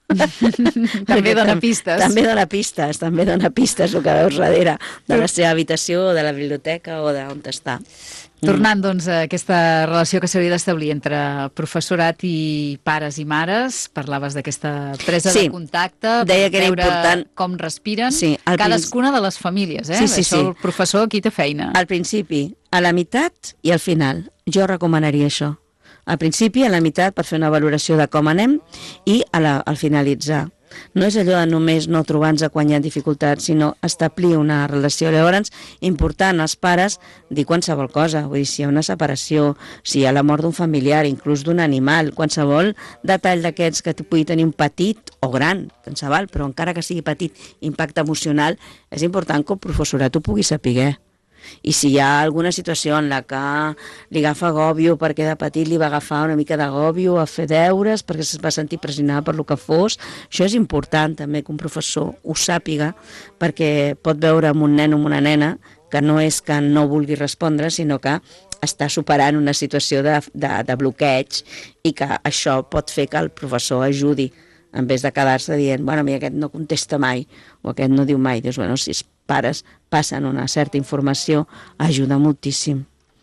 També dona pistes. També dona pistes, també dona pistes el que veus darrere de la seva habitació, de la biblioteca o d'on està. Tornant, doncs, a aquesta relació que s'hauria d'establir entre professorat i pares i mares, parlaves d'aquesta presa sí, de contacte, deia que era veure important. Com respiren, sí, cadascuna de les famílies, eh? Sí, sí, això sí. el professor aquí té feina. Al principi, a la meitat i al final. Jo recomanaria això. Al principi, a la meitat, per fer una valoració de com anem, i a la, al finalitzar. No és allò de només no trobar-nos quan hi ha dificultats, sinó establir una relació. Llavors, important als pares dir qualsevol cosa. Vull dir, si hi ha una separació, si hi ha la mort d'un familiar, inclús d'un animal, qualsevol detall d'aquests que pugui tenir un petit o gran, tant se val, però encara que sigui petit, impacte emocional, és important que el professorat ho pugui saber. I si hi ha alguna situació en la que li agafa agòbio perquè de petit li va agafar una mica d'agòbio a fer deures perquè es va sentir pressionada per lo que fos, això és important també que un professor ho sàpiga, perquè pot veure amb un nen o amb una nena que no és que no vulgui respondre, sinó que està superant una situació de, de, de bloqueig, i que això pot fer que el professor ajudi, en vez de quedar-se dient, bueno, mira, aquest no contesta mai, o aquest no diu mai. Dius, bueno, si els pares passen una certa informació, ajuda moltíssim.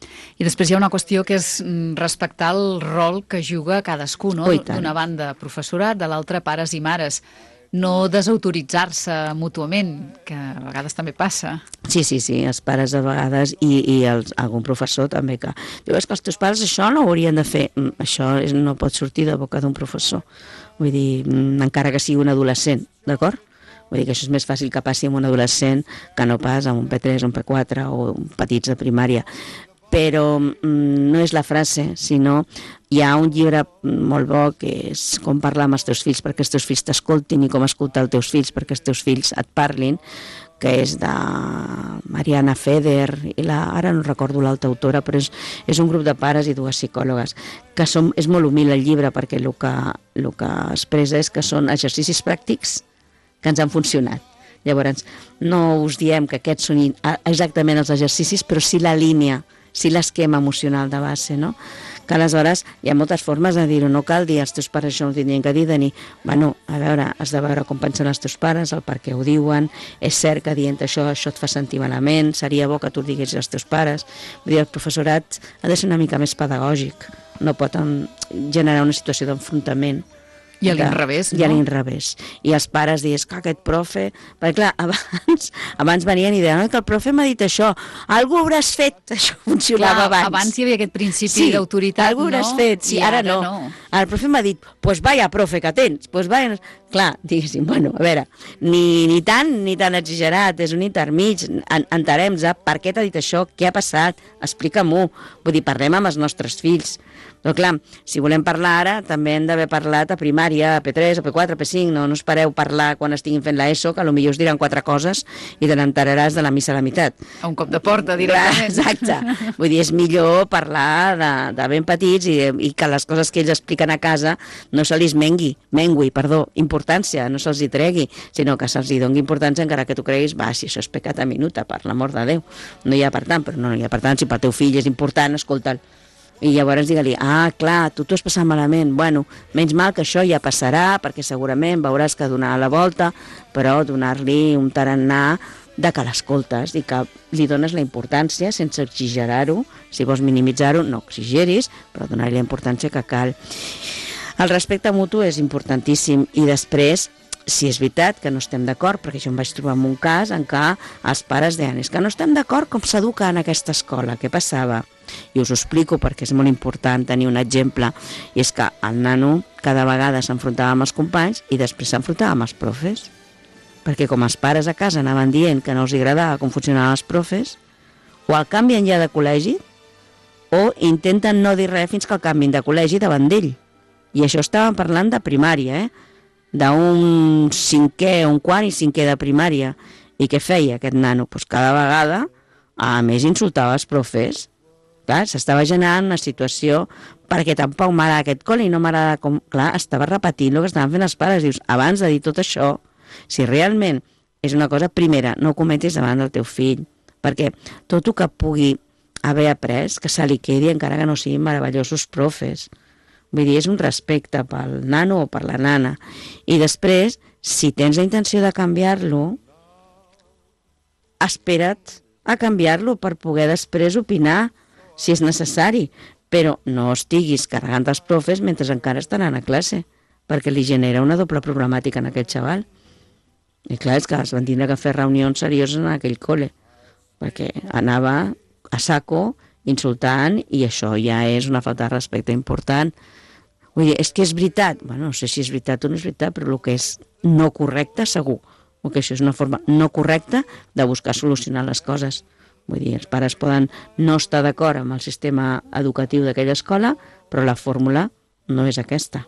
I després hi ha una qüestió que és respectar el rol que juga cadascú, no? D'una banda professorat, de l'altra pares i mares. No desautoritzar-se mútuament, que a vegades també passa. Sí, sí, sí, els pares a vegades, i, i els, algun professor també, que diu, és que els teus pares això no ho haurien de fer. Això és, no pot sortir de boca d'un professor. Vull dir, encara que sigui un adolescent, d'acord? Vull dir que això és més fàcil que passi amb un adolescent que no pas amb un P tres, un P quatre o petits de primària. Però mm, no és la frase, sinó hi ha un llibre molt bo que és com parlar amb els teus fills perquè els teus fills t'escoltin, i com escoltar els teus fills perquè els teus fills et parlin, que és de Mariana Feder, i la, ara no recordo l'altra autora, però és, és un grup de pares i dues psicòlogues, que són, és molt humil el llibre, perquè el que, el que expressa és que són exercicis pràctics que ens han funcionat. Llavors, no us diem que aquests són exactament els exercicis, però sí la línia, sí l'esquema emocional de base, no? Que aleshores hi ha moltes formes de dir-ho, no cal dir els teus pares això no tindrien que dir, de dir, bueno, a veure, has de veure com pensen els teus pares, el per què ho diuen, és cert que dient això, això et fa sentir malament, seria bo que tu diguessis als teus pares. Vull dir, el professorat ha de ser una mica més pedagògic, no pot generar una situació d'enfrontament. I a l'inrevés, no? I a l'inrevés. I els pares dius que aquest profe... Perquè clar, abans, abans venien i deien que el profe m'ha dit això, algú hauràs fet, això funcionava clar, abans. Abans hi havia aquest principi sí, d'autoritat, algú no? hauràs fet, sí, ara, ara no. no. El profe m'ha dit, pues vaya profe que tens, pues vaya... Clar, diguéssim, bueno, a veure, ni, ni tan ni tan exagerat, és un intermig, en, entarem-se, per què t'ha dit això, què ha passat, explica-m'ho, vull dir, parlem amb els nostres fills. Però clar, si volem parlar ara, també hem d'haver parlat a primària, a P tres, a P quatre, a P cinc, no, no espereu parlar quan estiguin fent l'ESO, que potser us diran quatre coses i te n'enteraràs de la missa a la meitat. A un cop de porta, directament. Exacte. Vull dir, és millor parlar de, de ben petits i, i que les coses que ells expliquen a casa no se li mengui, mengui, perdó, importància, no se'ls hi tregui, sinó que se'ls hi doni importància encara que tu creguis, va, si això és pecat a minuta, per l'amor de Déu. No hi ha per tant, però no hi ha per tant, si per teu fill és important, escolta'l. I llavors digue-li, ah, clar, tu t'ho has passat malament, bueno, menys mal que això ja passarà, perquè segurament veuràs que donar la volta, però donar-li un tarannà de que l'escoltes i que li dones la importància sense exagerar-ho, si vols minimitzar-ho, no exageris, però donar-li la importància que cal. El respecte mutu és importantíssim, i després, si és veritat que no estem d'acord, perquè jo em vaig trobar en un cas en què els pares deien, és que no estem d'acord com s'educa en aquesta escola, què passava? I us ho explico perquè és molt important tenir un exemple, i és que el nano cada vegada s'enfrontava amb els companys i després s'enfrontava amb els profes, perquè com els pares a casa anaven dient que no els agradava com funcionaven els profes, o el canvien ja de col·legi o intenten no dir res fins que el canvin de col·legi davant d'ell. I això estàvem parlant de primària, eh? D'un cinquè, un quart i cinquè de primària. I què feia aquest nano? Pues cada vegada, a més, insultava els profes. Clar, s'estava generant una situació perquè tampoc m'agrada aquest col·le i no m'agrada com... Clar, estava repetint el que estaven fent els pares. Dius, abans de dir tot això, si realment és una cosa, primera, no ho cometis davant del teu fill, perquè tot el que pugui haver après, que se li quedi, encara que no siguin meravellosos profes. Vull dir, és un respecte pel nano o per la nana. I després, si tens la intenció de canviar-lo, espera't a canviar-lo per poder després opinar, si és necessari, però no estiguis carregant els profes mentre encara estan a classe, perquè li genera una doble problemàtica en aquest xaval. I clar, és que es van tindre que fer reunions serioses en aquell col·le, perquè anava a saco insultant i això ja és una falta de respecte important. Vull dir, és que és veritat, bueno, no sé si és veritat o no és veritat, però el que és no correcte segur, o que això és una forma no correcta de buscar solucionar les coses. Vull dir, els pares poden no estar d'acord amb el sistema educatiu d'aquella escola, però la fórmula no és aquesta.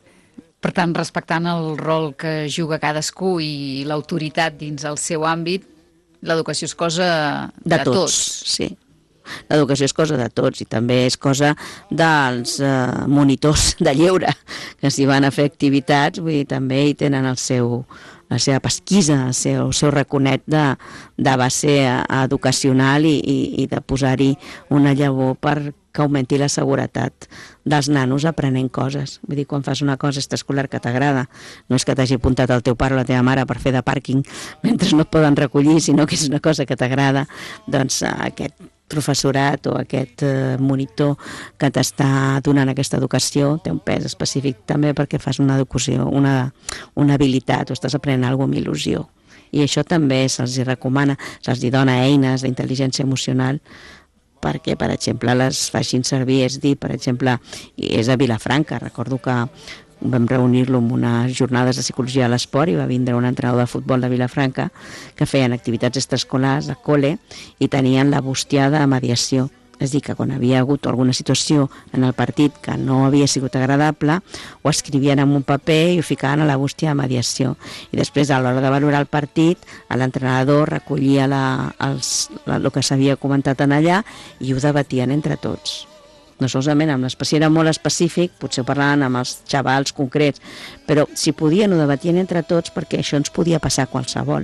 Per tant, respectant el rol que juga cadascú i l'autoritat dins el seu àmbit, l'educació és cosa de, de tots. tots. Sí, l'educació és cosa de tots i també és cosa dels eh, monitors de lleure, que si van a fer activitats, vull dir, també hi tenen el seu... la seva pesquisa, el seu, el seu raconet de, de base educacional i, i, i de posar-hi una llavor per que augmenti la seguretat dels nanos aprenent coses. Vull dir, quan fas una cosa extraescolar que t'agrada, no és que t'hagi apuntat el teu pare o la teva mare per fer de pàrquing mentre no et poden recollir, sinó que és una cosa que t'agrada, doncs aquest professorat o aquest eh, monitor que t'està donant aquesta educació té un pes específic també perquè fas una educació, una, una habilitat o estàs aprenent alguna cosa amb il·lusió. I això també se'ls recomana, se'ls dona eines d'intel·ligència emocional perquè, per exemple, les facin servir, és dir, per exemple, és a Vilafranca, recordo que vam reunir-lo en unes jornades de psicologia a l'esport i va vindre un entrenador de futbol de Vilafranca que feien activitats extraescolars a col·le i tenien la bústia de mediació. És dir, que quan havia hagut alguna situació en el partit que no havia sigut agradable, ho escrivien en un paper i ho ficaven a la bústia de mediació. I després, a l'hora de valorar el partit, l'entrenador recollia la, els, la, el que s'havia comentat en allà i ho debatien entre tots. No solament amb l'espècie era molt específic, potser parlaven amb els xavals concrets, però si podien ho debatien entre tots perquè això ens podia passar a qualsevol.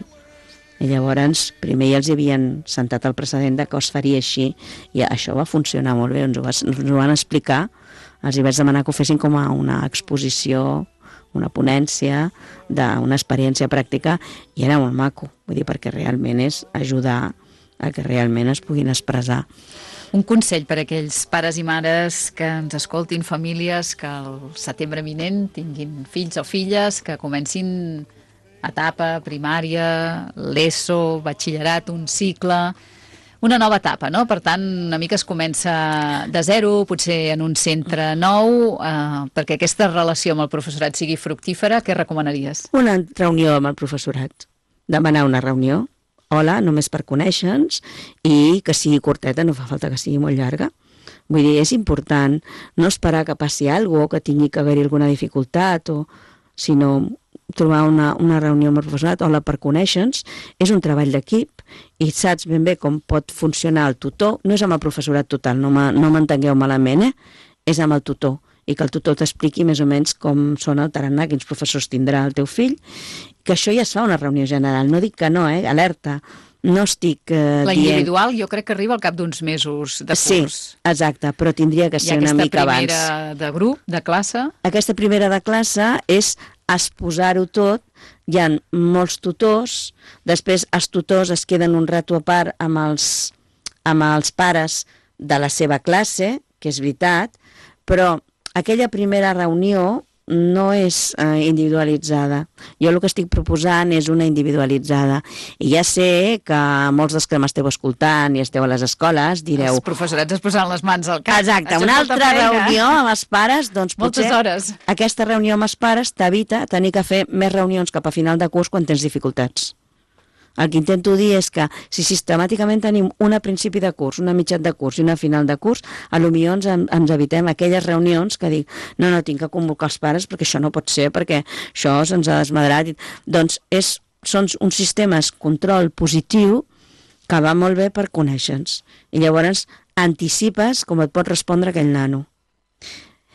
I llavors primer ja els havien sentat el precedent de que es faria així i això va funcionar molt bé, ens ho, va, ens ho van explicar, els hi vaig demanar que ho fessin com a una exposició, una ponència d'una experiència pràctica i era molt maco, vull dir, perquè realment és ajudar a que realment es puguin expressar. Un consell per a aquells pares i mares que ens escoltin, famílies que al setembre eminent tinguin fills o filles, que comencin etapa primària, l'ESO, batxillerat, un cicle, una nova etapa, no? Per tant, una mica es comença de zero, potser en un centre nou, eh, perquè aquesta relació amb el professorat sigui fructífera, què recomanaries? Una reunió amb el professorat, demanar una reunió, hola, només per conèixer-nos, i que sigui curteta, no fa falta que sigui molt llarga. Vull dir, és important no esperar que passi alguna cosa, que tingui que haver-hi alguna dificultat, o, sinó trobar una, una reunió amb el professorat, hola, per conèixer-nos, és un treball d'equip, i saps ben bé com pot funcionar el tutor, no és amb el professorat total, no m'entengueu malament, eh? És amb el tutor, i que el tutor t'expliqui més o menys com són el tarannà, quins professors tindrà el teu fill, que això ja es fa una reunió general, no dic que no, eh? Alerta, no estic eh, la dient... individual jo crec que arriba al cap d'uns mesos de curs. Sí, exacte, però tindria que ser una mica abans. I aquesta primera de grup, de classe? Aquesta primera de classe és exposar-ho tot, hi ha molts tutors, després els tutors es queden un rato a part amb els, amb els pares de la seva classe, que és veritat, però aquella primera reunió no és eh, individualitzada. Jo el que estic proposant és una individualitzada. I ja sé que molts dels que m'esteu escoltant i esteu a les escoles direu... Els professorats es posaran les mans al cap. Exacte, una altra reunió amb els pares, doncs potser... Moltes hores. Aquesta reunió amb els pares t'evita tenir que fer més reunions cap a final de curs quan tens dificultats. El que intento dir és que si sistemàticament tenim una principi de curs, una mitjat de curs i una final de curs, a lo millor ens, ens evitem aquelles reunions que dic, no, no, tinc que convocar els pares perquè això no pot ser, perquè això se'ns ha desmadrat. Doncs és, són uns sistemes control positiu que va molt bé per conèixer-nos. I llavors anticipes com et pot respondre aquell nano.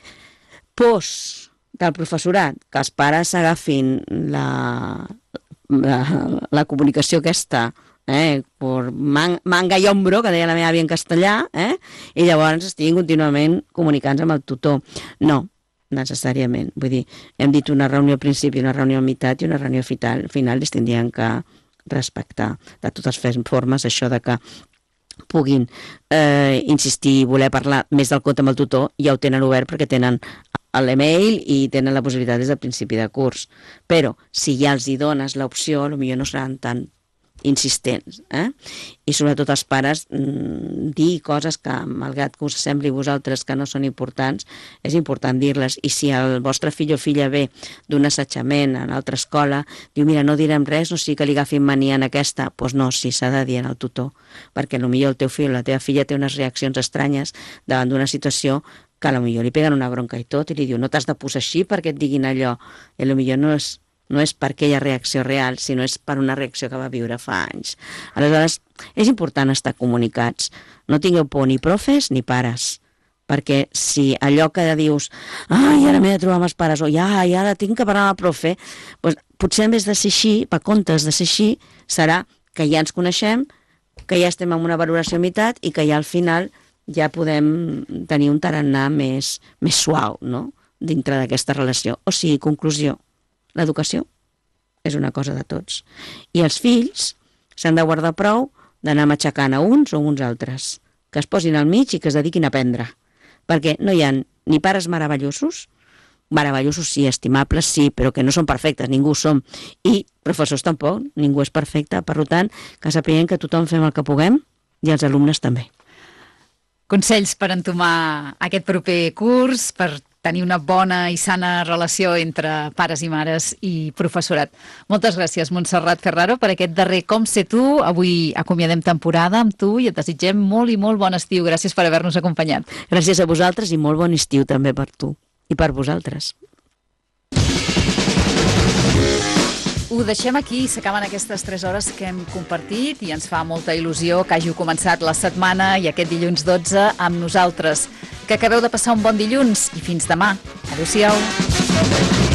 Pors del professorat, que els pares agafin la... la, la comunicació aquesta, eh, per man, manga i ombro, que deia la meva àvia en castellà, eh, i llavors estiguin contínuament comunicant-se amb el tutor. No, necessàriament. Vull dir, hem dit una reunió al principi, una reunió a meitat i una reunió final, final es tindrien que respectar. De totes formes, això de que puguin eh, insistir i voler parlar més del compte amb el tutor, ja ho tenen obert perquè tenen l'email i tenen la possibilitat des del principi de curs. Però si ja els hi dones l'opció, potser no seran tan insistents, eh? I sobretot els pares mmm, dir coses que, malgrat que us sembli a vosaltres que no són importants, és important dir-les. I si el vostre fill o filla ve d'un assetjament a l'altra escola, diu, mira, no direm res, no sigui que li agafin mania en aquesta, doncs pues no, sí, s'ha de dir al tutor, perquè potser el teu fill o la teva filla té unes reaccions estranyes davant d'una situació que potser li peguen una bronca i tot, i li diu, no t'has de posar així perquè et diguin allò, i potser no és no és per aquella reacció real, sinó és per una reacció que va viure fa anys. Aleshores, és important estar comunicats. No tingueu por ni profes ni pares, perquè si allò que dius, ai, ara m'he de trobar amb els pares, o ja, i ara tinc que parlar amb el profe, doncs potser en vez de ser així, per comptes de ser així, serà que ja ens coneixem, que ja estem en una valoració a meitat i que ja al final ja podem tenir un tarannà més, més suau, no?, dintre d'aquesta relació. O sigui, conclusió, l'educació és una cosa de tots. I els fills s'han de guardar prou d'anar matxacant a uns o uns altres, que es posin al mig i que es dediquin a aprendre, perquè no hi ha ni pares meravellosos, meravellosos sí, estimables sí, però que no són perfectes, ningú ho som, i professors tampoc, ningú és perfecte, per tant, que sapiguem que tothom fem el que puguem i els alumnes també. Consells per entomar aquest proper curs, per tenir una bona i sana relació entre pares i mares i professorat. Moltes gràcies, Montserrat Ferraro, per aquest darrer Com sé tu. Avui acomiadem temporada amb tu i et desitgem molt i molt bon estiu. Gràcies per haver-nos acompanyat. Gràcies a vosaltres i molt bon estiu també per tu i per vosaltres. Ho deixem aquí, s'acaben aquestes tres hores que hem compartit i ens fa molta il·lusió que hàgiu començat la setmana i aquest dilluns dotze amb nosaltres. Que acabeu de passar un bon dilluns i fins demà. Adéu-siau.